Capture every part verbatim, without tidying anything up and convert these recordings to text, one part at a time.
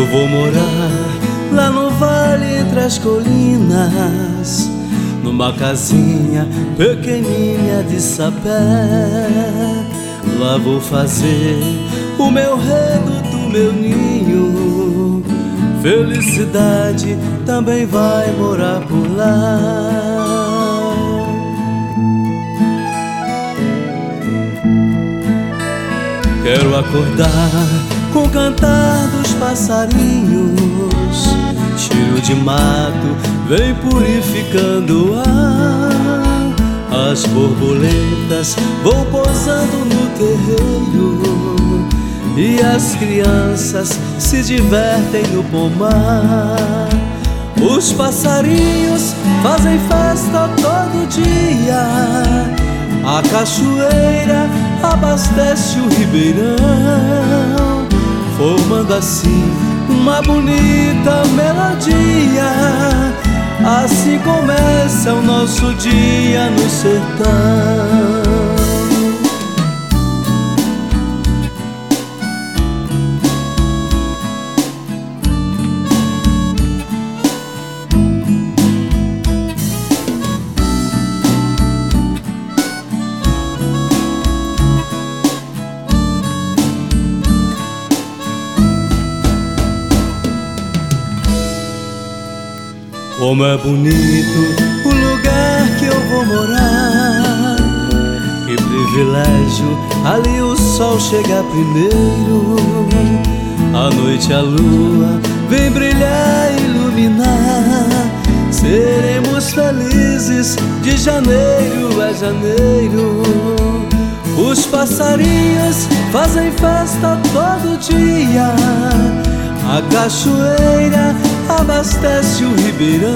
vou morar lá no vale entre as colinas, numa casinha pequenininha de sapé. Lá vou fazer o meu reduto, meu ninho. Felicidade também vai morar por lá. Quero acordar com o cantar dos passarinhos, cheiro de mato vem purificando o ar. As borboletas vão pousando no terreiro e as crianças se divertem no pomar. Os passarinhos fazem festa todo dia, a cachoeira abastece o ribeirão, formando assim uma bonita melodia. Assim começa o nosso dia no sertão. Como é bonito o lugar que eu vou morar, que privilégio, ali o sol chega primeiro. À noite a lua vem brilhar e iluminar. Seremos felizes de janeiro a janeiro. Os passarinhos fazem festa todo dia, a cachoeira abastece o ribeirão,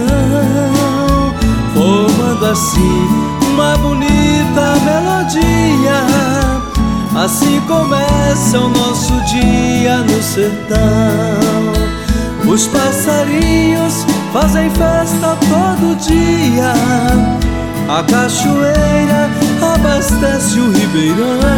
formando assim uma bonita melodia. Assim começa o nosso dia no sertão. Os passarinhos fazem festa todo dia, a cachoeira abastece o ribeirão,